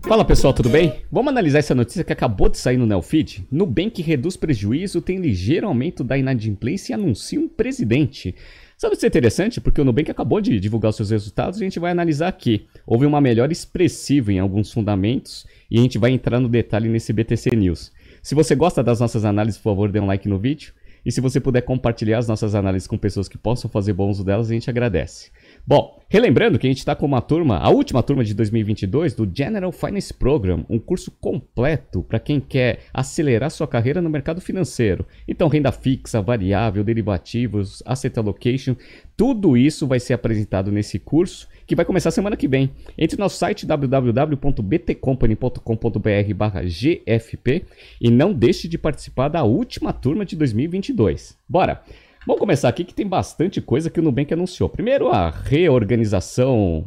Fala pessoal, tudo bem? Vamos analisar essa notícia que acabou de sair no Neofeed. Nubank reduz prejuízo, tem ligeiro aumento da inadimplência e anuncia um presidente. Sabe o que é interessante? Porque o Nubank acabou de divulgar os seus resultados e a gente vai analisar aqui. Houve uma melhora expressiva em alguns fundamentos e a gente vai entrar no detalhe nesse BTC News. Se você gosta das nossas análises, por favor, dê um like no vídeo. E se você puder compartilhar as nossas análises com pessoas que possam fazer bom uso delas, a gente agradece. Bom, relembrando que a gente está com uma turma, a última turma de 2022 do General Finance Program, um curso completo para quem quer acelerar sua carreira no mercado financeiro. Então, renda fixa, variável, derivativos, asset allocation, tudo isso vai ser apresentado nesse curso que vai começar semana que vem. Entre no nosso site www.btcompany.com.br/GFP e não deixe de participar da última turma de 2022. Bora! Vamos começar aqui que tem bastante coisa que o Nubank anunciou. Primeiro, a reorganização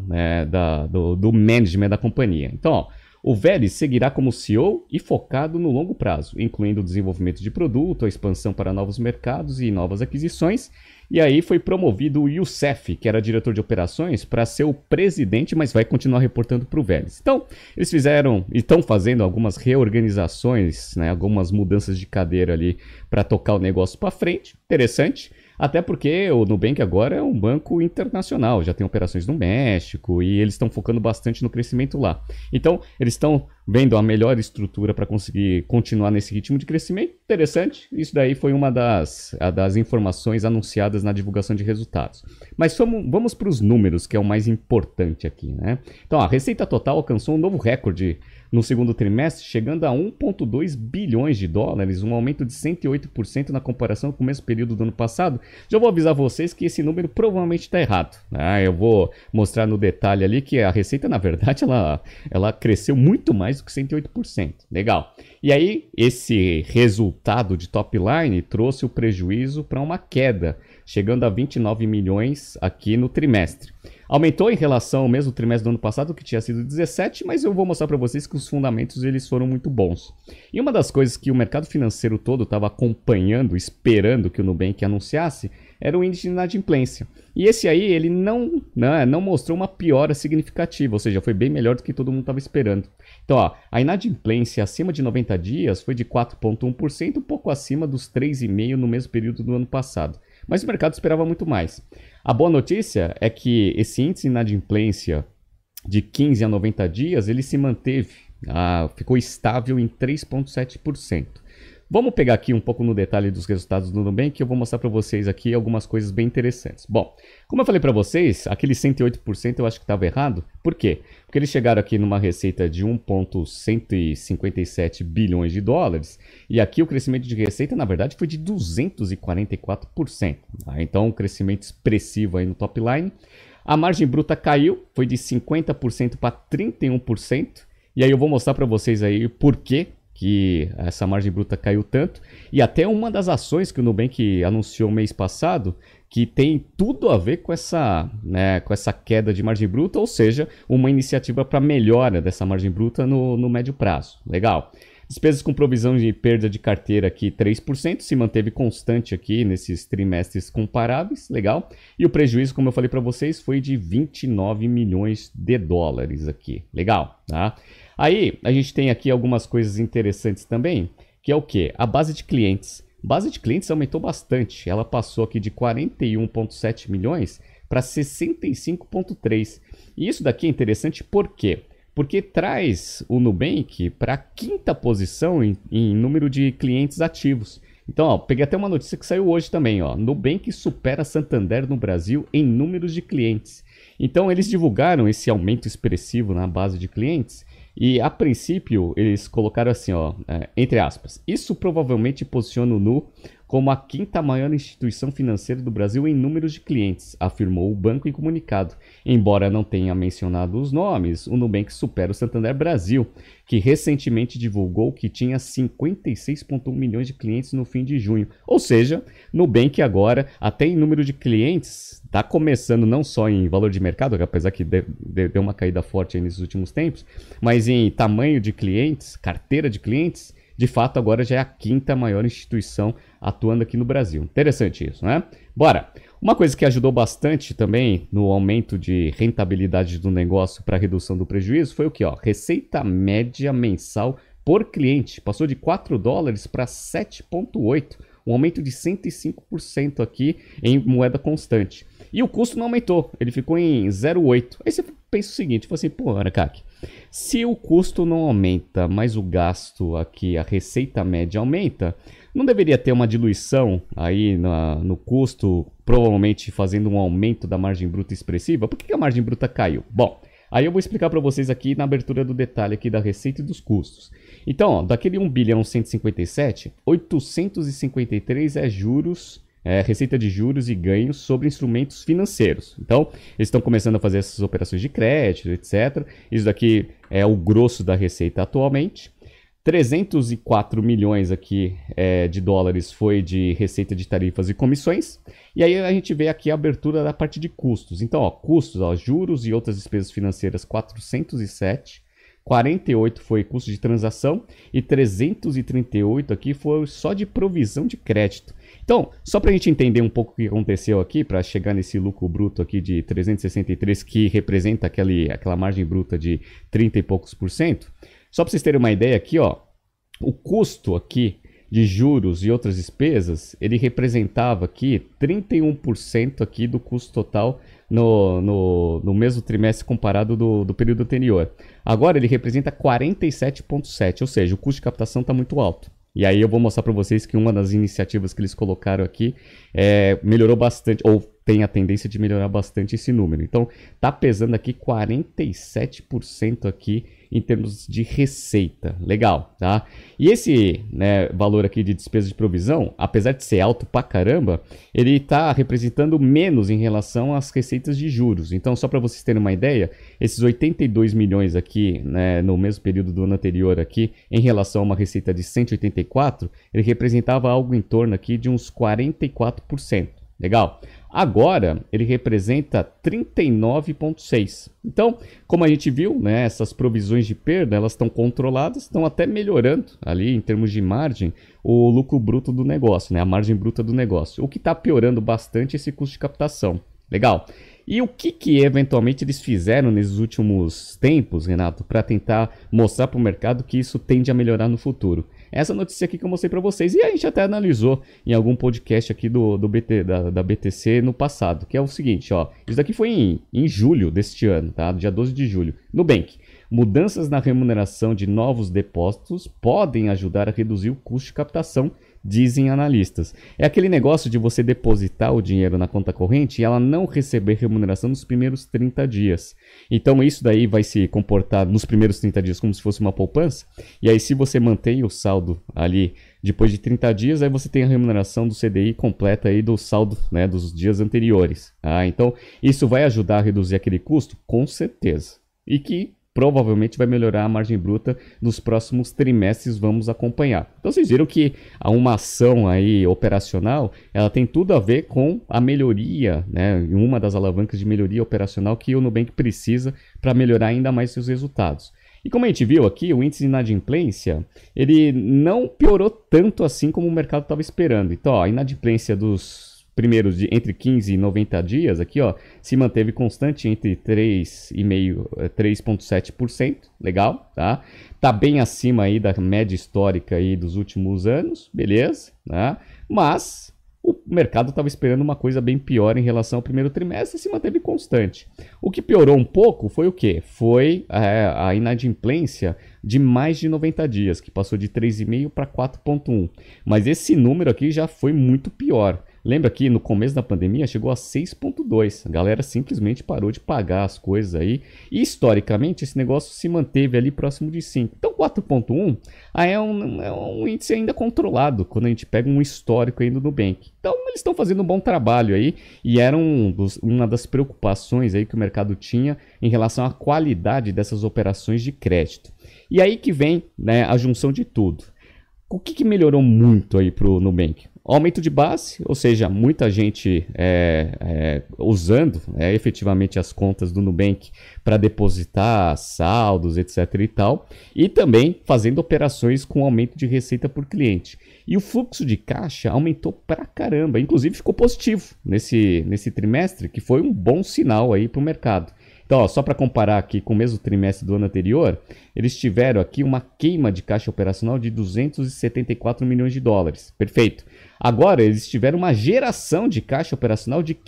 do management da companhia. Então, ó, o Vélez seguirá como CEO e focado no longo prazo, incluindo o desenvolvimento de produto, a expansão para novos mercados e novas aquisições. E aí foi promovido o Youssef, que era diretor de operações, para ser o presidente, mas vai continuar reportando para o Vélez. Então, eles estão fazendo algumas reorganizações, né, algumas mudanças de cadeira ali para tocar o negócio para frente. Interessante. Até porque o Nubank agora é um banco internacional, já tem operações no México e eles estão focando bastante no crescimento lá. Então, eles estão vendo a melhor estrutura para conseguir continuar nesse ritmo de crescimento. Interessante, isso daí foi uma das informações anunciadas na divulgação de resultados. Mas vamos para os números, que é o mais importante aqui, né? Então, a receita total alcançou um novo recorde no segundo trimestre, chegando a 1,2 bilhões de dólares, um aumento de 108% na comparação com o mesmo período do ano passado. Já vou avisar vocês que esse número provavelmente está errado. Eu vou mostrar no detalhe ali que a receita, na verdade, ela cresceu muito mais do que 108%. Legal. E aí, esse resultado de top line trouxe o prejuízo para uma queda, chegando a 29 milhões aqui no trimestre. Aumentou em relação ao mesmo trimestre do ano passado, que tinha sido 17, mas eu vou mostrar para vocês que os fundamentos eles foram muito bons. E uma das coisas que o mercado financeiro todo estava acompanhando, esperando que o Nubank anunciasse, era o índice de inadimplência. E esse aí, ele não mostrou uma piora significativa, ou seja, foi bem melhor do que todo mundo estava esperando. Então, ó, a inadimplência acima de 90 dias foi de 4,1%, um pouco acima dos 3,5% no mesmo período do ano passado. Mas o mercado esperava muito mais. A boa notícia é que esse índice de inadimplência de 15 a 90 dias, ele se manteve, ficou estável em 3,7%. Vamos pegar aqui um pouco no detalhe dos resultados do Nubank, que eu vou mostrar para vocês aqui algumas coisas bem interessantes. Bom, como eu falei para vocês, aquele 108% eu acho que estava errado. Por quê? Porque eles chegaram aqui numa receita de 1,157 bilhões de dólares e aqui o crescimento de receita, na verdade, foi de 244%. Então, um crescimento expressivo aí no top line. A margem bruta caiu, foi de 50% para 31%. E aí eu vou mostrar para vocês aí por quê que essa margem bruta caiu tanto, e até uma das ações que o Nubank anunciou mês passado, que tem tudo a ver com essa queda de margem bruta, ou seja, uma iniciativa para melhora dessa margem bruta no médio prazo. Legal. Despesas com provisão de perda de carteira aqui 3%, se manteve constante aqui nesses trimestres comparáveis, legal. E o prejuízo, como eu falei para vocês, foi de 29 milhões de dólares aqui, legal, tá? Aí, a gente tem aqui algumas coisas interessantes também, que é o quê? A base de clientes. A base de clientes aumentou bastante. Ela passou aqui de 41,7 milhões para 65,3. E isso daqui é interessante por quê? Porque traz o Nubank para a quinta posição em número de clientes ativos. Então, ó, peguei até uma notícia que saiu hoje também. Ó, Nubank supera Santander no Brasil em números de clientes. Então, eles divulgaram esse aumento expressivo na base de clientes. E, a princípio, eles colocaram assim, ó, entre aspas, isso provavelmente posiciona o Nu como a quinta maior instituição financeira do Brasil em números de clientes, afirmou o banco em comunicado. Embora não tenha mencionado os nomes, o Nubank supera o Santander Brasil, que recentemente divulgou que tinha 56,1 milhões de clientes no fim de junho. Ou seja, Nubank agora, até em número de clientes, está começando não só em valor de mercado, apesar que deu uma caída forte aí nesses últimos tempos, mas em tamanho de clientes, carteira de clientes, de fato agora já é a quinta maior instituição atuando aqui no Brasil. Interessante isso, né? Bora! Uma coisa que ajudou bastante também no aumento de rentabilidade do negócio para redução do prejuízo foi o que? Receita média mensal por cliente. Passou de $4 para 7,8, um aumento de 105% aqui em moeda constante. E o custo não aumentou, ele ficou em 0,8. Aí você pensa o seguinte, assim, pô, Aracaki, se o custo não aumenta, mas o gasto aqui, a receita média aumenta, não deveria ter uma diluição aí no custo, provavelmente fazendo um aumento da margem bruta expressiva? Por que a margem bruta caiu? Bom, aí eu vou explicar para vocês aqui na abertura do detalhe aqui da receita e dos custos. Então, daquele 1 bilhão 157, 853 é juros, receita de juros e ganhos sobre instrumentos financeiros. Então, eles estão começando a fazer essas operações de crédito, etc. Isso daqui é o grosso da receita atualmente. 304 milhões aqui de dólares foi de receita de tarifas e comissões. E aí a gente vê aqui a abertura da parte de custos. Então, custos, juros e outras despesas financeiras, 407. 48 foi custo de transação e 338 aqui foi só de provisão de crédito. Então, só para a gente entender um pouco o que aconteceu aqui, para chegar nesse lucro bruto aqui de 363, que representa aquela margem bruta de 30 e poucos por cento, só para vocês terem uma ideia aqui, o custo aqui de juros e outras despesas, ele representava aqui 31% aqui do custo total no mesmo trimestre comparado do período anterior. Agora ele representa 47,7%, ou seja, o custo de captação está muito alto. E aí eu vou mostrar para vocês que uma das iniciativas que eles colocaram aqui melhorou bastante, ou tem a tendência de melhorar bastante esse número. Então, tá pesando aqui 47% aqui em termos de receita. Legal, tá? E esse valor aqui de despesa de provisão, apesar de ser alto pra caramba, ele tá representando menos em relação às receitas de juros. Então, só para vocês terem uma ideia, esses 82 milhões aqui, no mesmo período do ano anterior aqui, em relação a uma receita de 184, ele representava algo em torno aqui de uns 44%. Legal? Agora, ele representa 39,6%. Então, como a gente viu, essas provisões de perda, elas estão controladas, estão até melhorando ali em termos de margem, o lucro bruto do negócio, a margem bruta do negócio. O que está piorando bastante é esse custo de captação. Legal? E o que eventualmente eles fizeram nesses últimos tempos, Renato, para tentar mostrar para o mercado que isso tende a melhorar no futuro? Essa notícia aqui que eu mostrei para vocês, e a gente até analisou em algum podcast aqui da BTC no passado, que é o seguinte, isso daqui foi em julho deste ano, tá? Dia 12 de julho. Nubank, mudanças na remuneração de novos depósitos podem ajudar a reduzir o custo de captação, dizem analistas. É aquele negócio de você depositar o dinheiro na conta corrente e ela não receber remuneração nos primeiros 30 dias. Então isso daí vai se comportar nos primeiros 30 dias como se fosse uma poupança. E aí se você mantém o saldo ali depois de 30 dias, aí você tem a remuneração do CDI completa aí do saldo dos dias anteriores. Então isso vai ajudar a reduzir aquele custo? Com certeza. E que provavelmente vai melhorar a margem bruta nos próximos trimestres, vamos acompanhar. Então vocês viram que uma ação aí operacional, ela tem tudo a ver com a melhoria, uma das alavancas de melhoria operacional que o Nubank precisa para melhorar ainda mais seus resultados. E como a gente viu aqui, o índice de inadimplência, ele não piorou tanto assim como o mercado estava esperando. Então, a inadimplência dos primeiros entre 15 e 90 dias, aqui se manteve constante entre 3,5% e 3,7%, legal, tá? Tá bem acima aí da média histórica aí dos últimos anos, beleza, né? Mas o mercado estava esperando uma coisa bem pior em relação ao primeiro trimestre e se manteve constante. O que piorou um pouco foi o quê? Foi a inadimplência de mais de 90 dias, que passou de 3,5% para 4,1%. Mas esse número aqui já foi muito pior. Lembra que no começo da pandemia chegou a 6,2%. A galera simplesmente parou de pagar as coisas aí. E historicamente esse negócio se manteve ali próximo de 5%. Então 4,1% é um índice ainda controlado quando a gente pega um histórico aí do Nubank. Então eles estão fazendo um bom trabalho aí. E era uma das preocupações aí que o mercado tinha em relação à qualidade dessas operações de crédito. E aí que vem a junção de tudo. O que melhorou muito aí para o Nubank? Aumento de base, ou seja, muita gente usando efetivamente as contas do Nubank para depositar saldos, etc. e tal, e também fazendo operações com aumento de receita por cliente. E o fluxo de caixa aumentou pra caramba, inclusive ficou positivo nesse trimestre, que foi um bom sinal aí para o mercado. Então, ó, só para comparar aqui com o mesmo trimestre do ano anterior, eles tiveram aqui uma queima de caixa operacional de 274 milhões de dólares. Perfeito. Agora, eles tiveram uma geração de caixa operacional de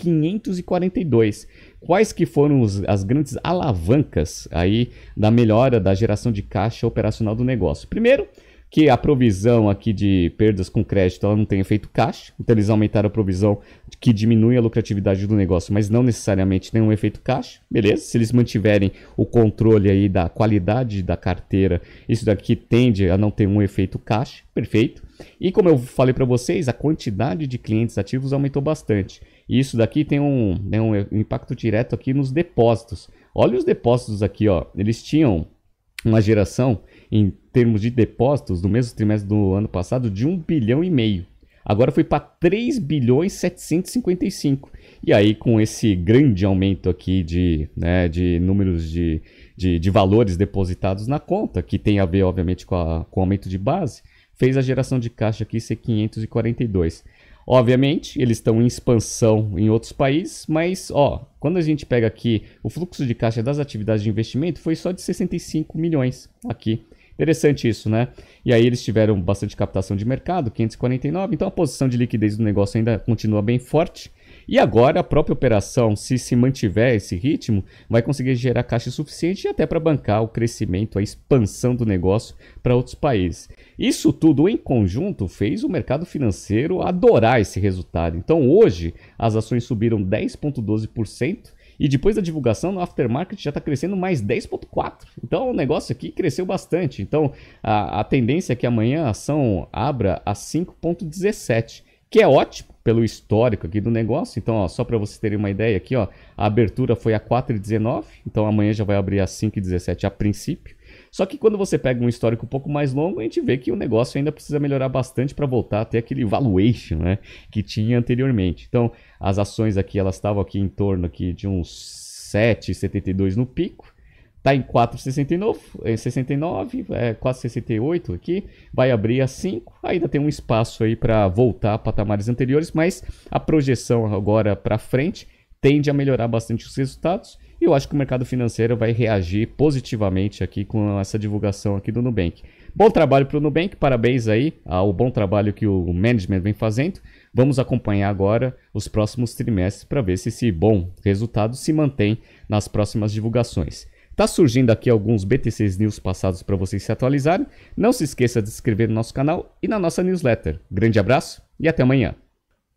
542. Quais que foram as grandes alavancas aí da melhora da geração de caixa operacional do negócio? Primeiro, que a provisão aqui de perdas com crédito ela não tem efeito caixa, então eles aumentaram a provisão que diminui a lucratividade do negócio, mas não necessariamente tem um efeito caixa, beleza? Se eles mantiverem o controle aí da qualidade da carteira, isso daqui tende a não ter um efeito caixa, perfeito. E como eu falei para vocês, a quantidade de clientes ativos aumentou bastante. E isso daqui tem um impacto direto aqui nos depósitos. Olha os depósitos aqui, ó, eles tinham uma geração em termos de depósitos no mesmo trimestre do ano passado de 1,5 bilhão. Agora foi para 3 bilhões 755. E aí com esse grande aumento aqui de números de valores depositados na conta, que tem a ver obviamente com o aumento de base, fez a geração de caixa aqui ser 542. Obviamente, eles estão em expansão em outros países, mas quando a gente pega aqui o fluxo de caixa das atividades de investimento, foi só de 65 milhões aqui. Interessante isso, né? E aí eles tiveram bastante captação de mercado, 549, então a posição de liquidez do negócio ainda continua bem forte. E agora a própria operação, se mantiver esse ritmo, vai conseguir gerar caixa suficiente até para bancar o crescimento, a expansão do negócio para outros países. Isso tudo em conjunto fez o mercado financeiro adorar esse resultado. Então hoje as ações subiram 10,12%. E depois da divulgação, no aftermarket já está crescendo mais 10,4%. Então o negócio aqui cresceu bastante. Então a tendência é que amanhã a ação abra a 5,17%, que é ótimo pelo histórico aqui do negócio. Então, só para vocês terem uma ideia aqui, a abertura foi a 4,19, então amanhã já vai abrir a 5,17 a princípio. Só que quando você pega um histórico um pouco mais longo, a gente vê que o negócio ainda precisa melhorar bastante para voltar a ter aquele valuation, né, que tinha anteriormente. Então, as ações aqui, elas estavam aqui em torno aqui de uns 7,72 no pico. Está em 4,69, 4,68 aqui, vai abrir a 5, ainda tem um espaço aí para voltar a patamares anteriores, mas a projeção agora para frente tende a melhorar bastante os resultados e eu acho que o mercado financeiro vai reagir positivamente aqui com essa divulgação aqui do Nubank. Bom trabalho para o Nubank, parabéns aí ao bom trabalho que o management vem fazendo. Vamos acompanhar agora os próximos trimestres para ver se esse bom resultado se mantém nas próximas divulgações. Tá surgindo aqui alguns BTCs News passados para vocês se atualizarem. Não se esqueça de se inscrever no nosso canal e na nossa newsletter. Grande abraço e até amanhã.